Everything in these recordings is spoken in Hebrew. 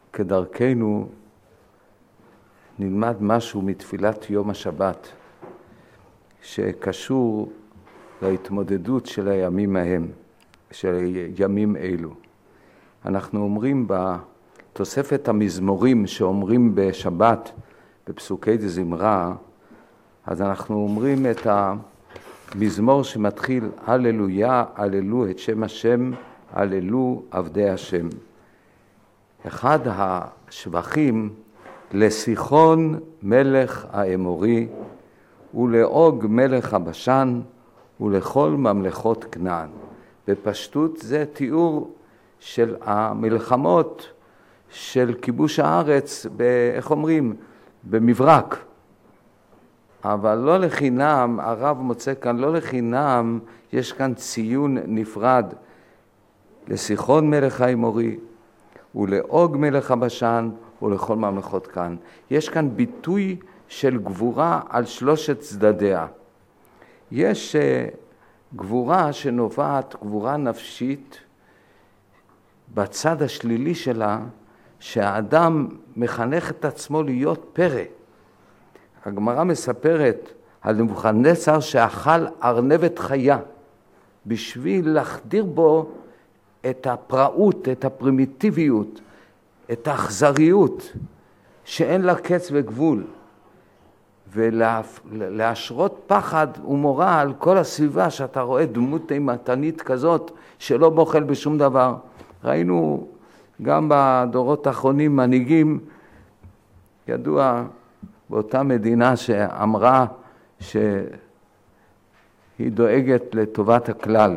כדרכנו נלמד משהו מתפילת יום השבת שקשור להתמודדות של הימים ההם, של ימים אלו. אנחנו אומרים בתוספת המזמורים שאומרים בשבת בפסוקי דזמרה, אז אנחנו אומרים את המזמור שמתחיל הללויה, הללו את שם השם, הללו עבדי השם. אחד השבחים לסיחון מלך האמורי ולאוג מלך הבשן ולכל ממלכות כנען. בפשטות זה תיאור של המלחמות של כיבוש הארץ, איך אומרים? במברק. אבל לא לחינם, הרב מוצא כאן, לא לחינם, יש כאן ציון נפרד לסיחון מלך האמורי ולאוג מלך הבשן ולכל ממלכות כאן. יש כאן ביטוי של גבורה על שלושת צדדיה. יש גבורה שנובעת, גבורה נפשית, בצד השלילי שלה, שהאדם מחנך את עצמו להיות פרא. הגמרא מספרת על נבוכדנצר שאכל ארנבת חיה, בשביל להחדיר בו את הפראות, את הפרימיטיביות, את האכזריות, שאין לה קץ וגבול, ולהשרות פחד ומורא על כל הסביבה, שאתה רואה דמות אימתנית כזאת, שלא בוחל בשום דבר. ראינו גם בדורות האחרונים מנהיגים, ידוע באותה מדינה שאמרה שהיא דואגת לטובת הכלל.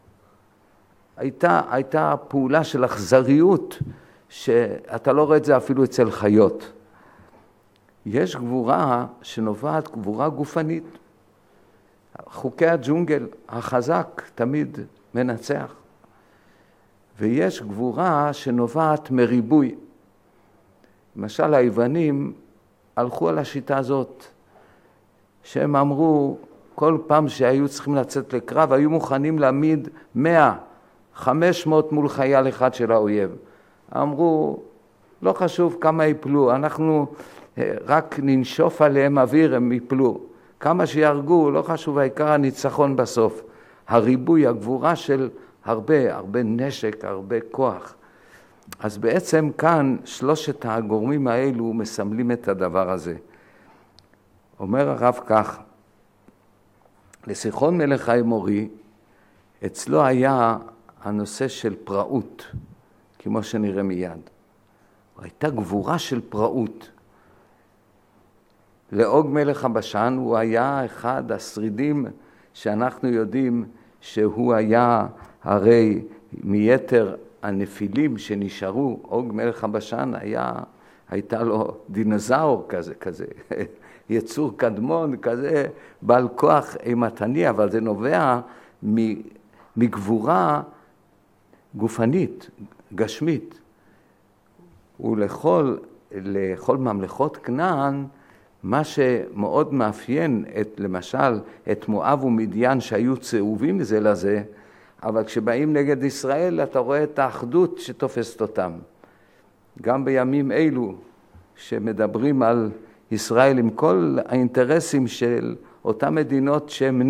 הייתה פעולה של אכזריות, שאתה לא רואה את זה אפילו אצל חיות. יש גבורה שנובעת גבורה גופנית. חוקי הג'ונגל, החזק תמיד מנצח. ויש גבורה שנובעת מריבוי. למשל היוונים הלכו על השיטה הזאת, שהם אמרו כל פעם שהיו צריכים לצאת לקרב, היו מוכנים להעמיד 100, 500 מול חייל אחד של האויב. אמרו, לא חשוב כמה יפלו, אנחנו רק ננשוף עליהם אוויר, הם יפלו. כמה שירגו, לא חשוב, העיקר הניצחון בסוף. הריבוי, הגבורה של הרבה נשק, הרבה כוח. אז בעצם כאן שלושת הגורמים האלו מסמלים את הדבר הזה. אומר הרב כך, לסיחון מלך האמורי, אצלו היה הנושא של פראות, כמו שנראה מיד. הייתה גבורה של פראות. לאוג מלך הבשן הוא היה אחד השרידים שאנחנו יודעים שהוא היה הרי מיתר הנפילים שנשארו. אוג מלך הבשן הייתה לו דינוזאור כזה, יצור קדמון כזה, בעל כוח אימתני, אבל זה נובע מגבורה גופנית, גשמית. ולכל ממלכות כנען, מה שמאוד מאפיין למשל את מואב ומדיין שהיו צהובים זה לזה, אבל כשבאים נגד ישראל אתה רואה את האחדות שתופסת אותם. גם בימים אלו שמדברים על ישראל עם כל האינטרסים של אותם מדינות שהם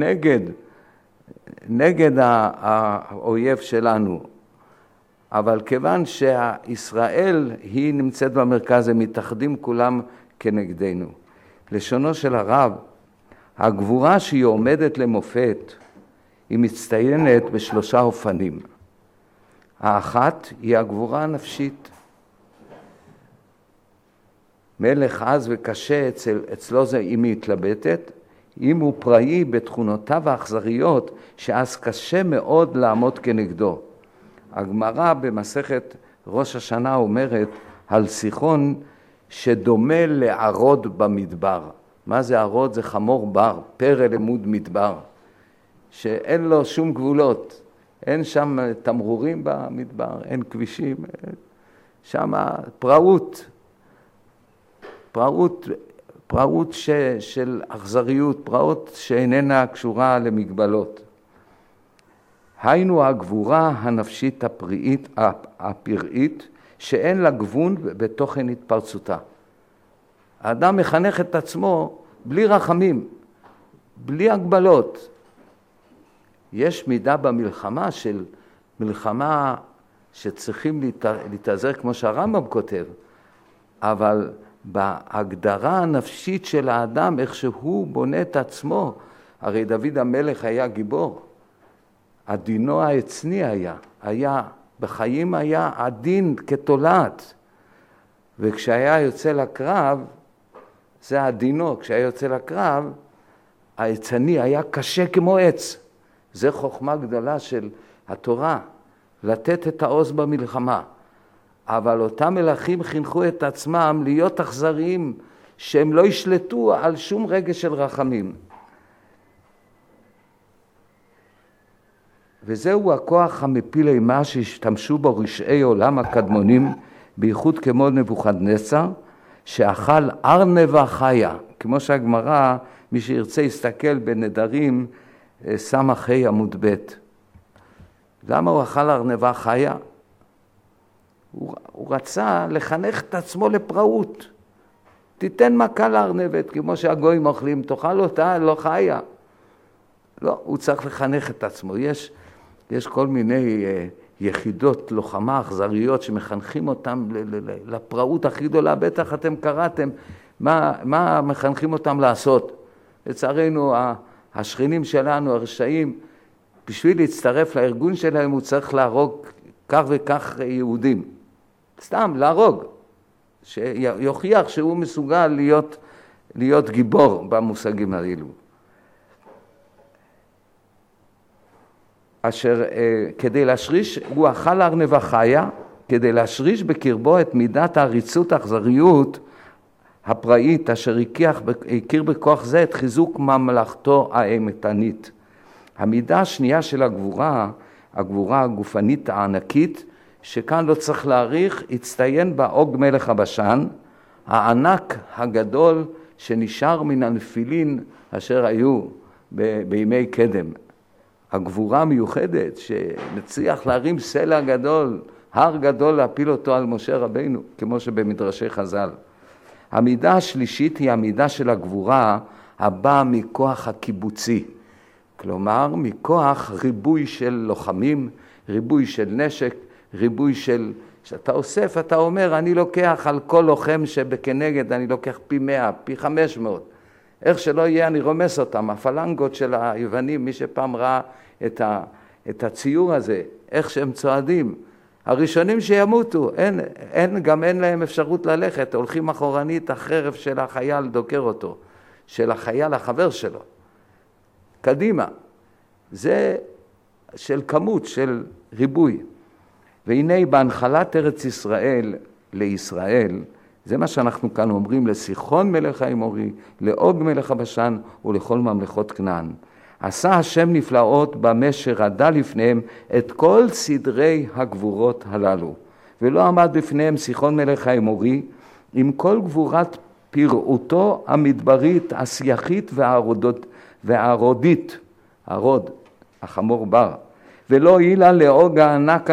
נגד האויב שלנו. אבל כיוון שישראל היא נמצאת במרכז, הם מתאחדים כולם כנגדנו. לשונו של הרב, הגבורה שהיא עומדת למופת, היא מצטיינת בשלושה אופנים. האחת היא הגבורה הנפשית. מלך עז וקשה אצלו זה אם היא מתלבטת, אם הוא פראי בתכונותיו האכזריות, שאז קשה מאוד לעמוד כנגדו. הגמרא במסכת ראש השנה אומרת על סיחון שדומה לערוד במדבר. מה זה ערוד? זה חמור בר, פרא למוד מדבר, שאין לו שום גבולות. אין שם תמרורים במדבר, אין כבישים, שם פראות של אכזריות, פראות שאיננה קשורה למגבלות. היינו הגבורה הנפשית הפראית שאין לה גבול בתוכן התפרצותה. האדם מחנך את עצמו בלי רחמים, בלי הגבלות. יש מידה במלחמה של מלחמה שצריכים להתאזר כמו שהרמב"ם כותב, אבל בהגדרה הנפשית של האדם, איך שהוא בונה את עצמו, הרי דוד המלך היה גיבור, עדינו העצני היה בחיים היה עדין כתולעת, וכשהיה יוצא לקרב, זה עדינו, כשהיה יוצא לקרב, העצני היה קשה כמו עץ. זה חוכמה גדולה של התורה, לתת את העוז במלחמה. אבל אותם מלכים חינכו את עצמם להיות אכזריים, שהם לא ישלטו על שום רגש של רחמים. וזהו הכוח המפיל אימה שהשתמשו בו רשעי עולם הקדמונים, בייחוד כמו נבוכדנצר, שאכל ארנבה חיה. כמו שהגמרא, מי שירצה יסתכל בנדרים, סמך ה' עמוד ב'. למה הוא אכל ארנבה חיה? הוא רצה לחנך את עצמו לפראות. תיתן מכה לארנבת, כמו שהגויים אוכלים, תאכל אותה, לא חיה. לא, הוא צריך לחנך את עצמו. יש כל מיני יחידות לוחמה אכזריות שמחנכים אותם לפראות הכי גדולה. בטח אתם קראתם מה מחנכים אותם לעשות. לצערנו, השכנים שלנו, הרשעים, בשביל להצטרף לארגון שלהם, הוא צריך להרוג כך וכך יהודים. סתם, להרוג. שיוכיח שהוא מסוגל להיות גיבור במושגים האלו. אשר כדי להשריש, הוא אכל ארנבה חיה, כדי להשריש בקרבו את מידת העריצות האכזריות הפראית, אשר הכיר בכוח זה את חיזוק ממלכתו האימתנית. המידה השנייה של הגבורה הגופנית הענקית, שכאן לא צריך להעריך, הצטיין בה עוג מלך הבשן, הענק הגדול שנשאר מן הנפילין אשר היו בימי קדם. הגבורה מיוחדת שנצליח להרים סלע גדול, הר גדול, להפיל אותו על משה רבינו, כמו שבמדרשי חז"ל. המידה השלישית היא המידה של הגבורה הבאה מכוח הקיבוצי. כלומר, מכוח ריבוי של לוחמים, ריבוי של נשק, ריבוי של... שאתה אוסף, אתה אומר, אני לוקח על כל לוחם שבכנגד, אני לוקח פי 100, פי 500. איך שלא יהיה, אני רומס אותם. הפלנגות של היוונים, מי שפעם ראה את הציור הזה, איך שהם צועדים. הראשונים שימותו, גם אין להם אפשרות ללכת, הולכים אחורנית, החרב של החייל דוקר אותו, של החייל החבר שלו. קדימה. זה של כמות, של ריבוי. והנה בהנחלת ארץ ישראל לישראל, זה מה שאנחנו כאן אומרים לסיחון מלך האמורי, לעוג מלך הבשן ולכל ממלכות כנען. עשה השם נפלאות במה שרדה לפניהם את כל סדרי הגבורות הללו. ולא עמד בפניהם סיחון מלך האמורי עם כל גבורת פראותו המדברית, הסייחית והערודית, הערוד, החמור בר. ולא הועילה לעוג הענק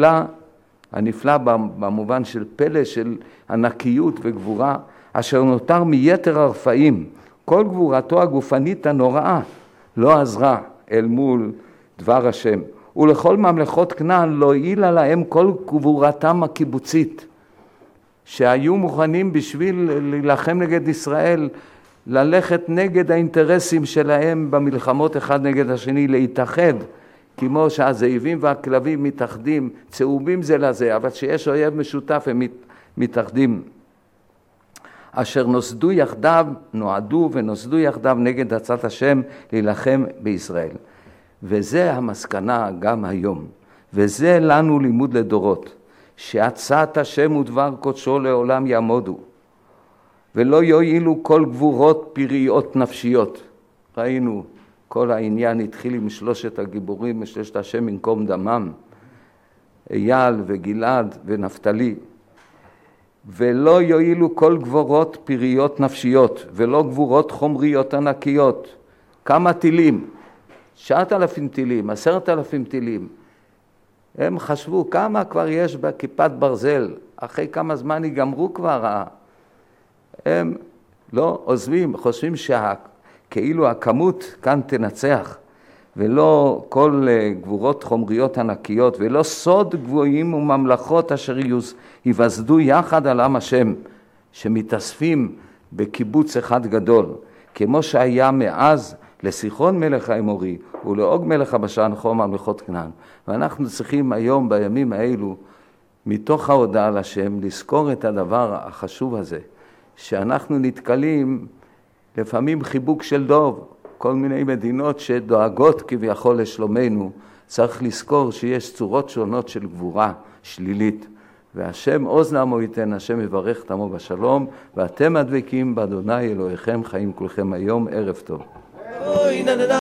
הנפלא במובן של פלא, של ענקיות וגבורה, אשר נותר מיתר הרפאים. כל גבורתו הגופנית הנוראה לא עזרה אל מול דבר השם. ולכל ממלכות כנען לא הועילה להם כל גבורתם הקיבוצית, שהיו מוכנים בשביל להילחם נגד ישראל, ללכת נגד האינטרסים שלהם במלחמות אחד נגד השני, להתאחד, כמו שהזאבים והכלבים מתאחדים, צהובים זה לזה, אבל שיש אויב משותף הם מתאחדים. אשר נועדו ונוסדו יחדיו נגד עצת השם להילחם בישראל. וזה המסקנה גם היום. וזה לנו לימוד לדורות, שעצת השם ודבר קודשו לעולם יעמודו, ולא יועילו כל גבורות פראיות נפשיות. ראינו, כל העניין התחיל עם שלושת הגיבורים, משלושת השם ינקום דמם, אייל וגלעד ונפתלי. ולא יועילו כל גבורות פראיות נפשיות, ולא גבורות חומריות ענקיות. כמה טילים? 9,000 טילים, 10,000 טילים. הם חשבו כמה כבר יש בכיפת ברזל, אחרי כמה זמן ייגמרו כבר. הם לא עוזבים, חושבים כאילו הכמות כאן תנצח, ולא כל גבורות חומריות ענקיות, ולא סוד גבוהים וממלכות אשר יווסדו יחד על עם השם, שמתאספים בקיבוץ אחד גדול, כמו שהיה מאז לסיחון מלך האמורי ולעוג מלך הבשן חום ממלכות כנען. ואנחנו צריכים היום בימים האלו, מתוך ההודעה על השם, לזכור את הדבר החשוב הזה, שאנחנו נתקלים לפעמים חיבוק של דוב, כל מיני מדינות שדואגות כביכול לשלומנו. צריך לזכור שיש צורות שונות של גבורה שלילית, והשם עוז לעמו ייתן, השם יברך את עמו בשלום, ואתם הדבקים באדוני אלוהיכם חיים כולכם היום. ערב טוב.